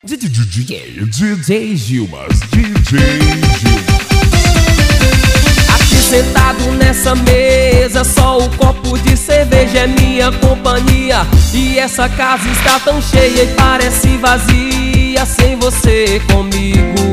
DJ Gilmas, DJ Gilmas. Aqui sentado nessa mesa, só o copo de cerveja é minha companhia. E essa casa está tão cheia e parece vazia sem você comigo.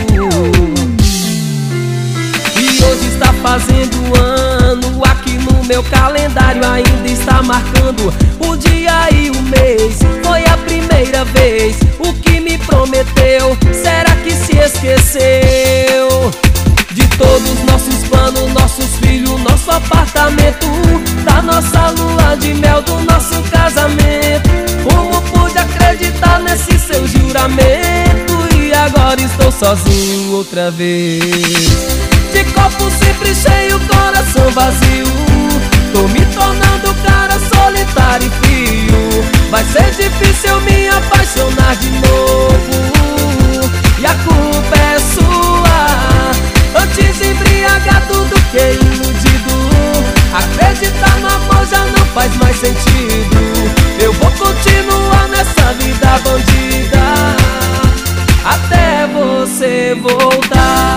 E hoje está fazendo ano, aqui no meu calendário ainda está marcando o dia e o mês. Foi a primeira vez, o que me prometeu, será que se esqueceu? De todos nossos planos, nossos filhos, nosso apartamento, da nossa lua de mel, do nosso casamento. Como pude acreditar nesse seu juramento? E agora estou sozinho outra vez. De copo sempre cheio, coração vazio. Tô me tornando cara solitário e frio. Vai ser difícil eu me apaixonar de novo. E a culpa é sua. Antes embriagado do que iludido. Acreditar no amor já não faz mais sentido. Eu vou continuar nessa vida bandida até você voltar.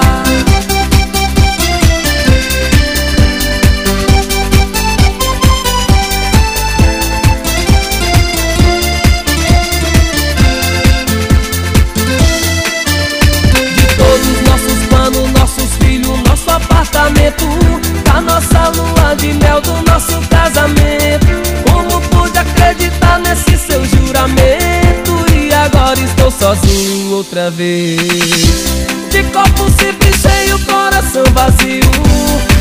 Da nossa lua de mel, do nosso casamento. Como pude acreditar nesse seu juramento? E agora estou sozinho outra vez. De copo sempre cheio, coração vazio.